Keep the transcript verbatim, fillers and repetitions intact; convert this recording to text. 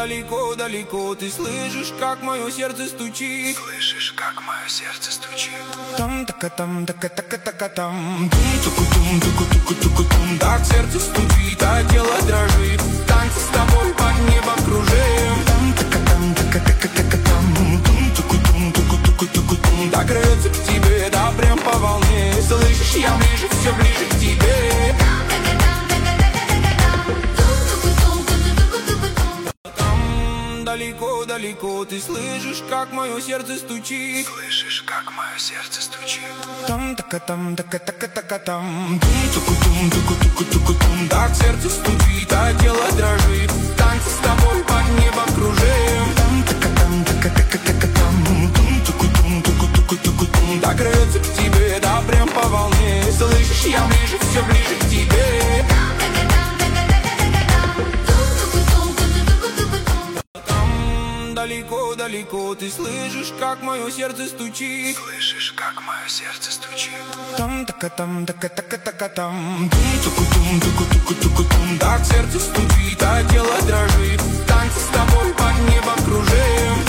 далеко-далеко ты слышишь, как мое сердце стучит. Слышишь, как мое сердце стучит. Там така там така така така там тум туку тум туку туку туку тум. Так сердце стучит, а тело дрожит. Танцы с тобой под небом кружим. Там така там така така така там тум туку тум туку туку туку тум. Так рвется к тебе, да прям по волне. Слышишь, я ближе, все ближе к тебе. Далеко-далеко ты слышишь, как мое сердце стучит. Слышишь, как мое сердце стучит. Там така там така така така там тум туку тум туку туку туку тум. Так сердце стучит, а тело дрожит. Танцы с тобой под небом кружим. Там така там така така така там тум туку тум туку туку туку тум. Так рвется к тебе, да прям по волне. Слышишь, я ближе, все ближе к тебе. Далеко-далеко ты слышишь, как мое сердце стучит. Слышишь, как мое сердце стучит. Там така там така така така там тум туку тум туку туку туку тум. Так сердце стучит, а тело дрожит.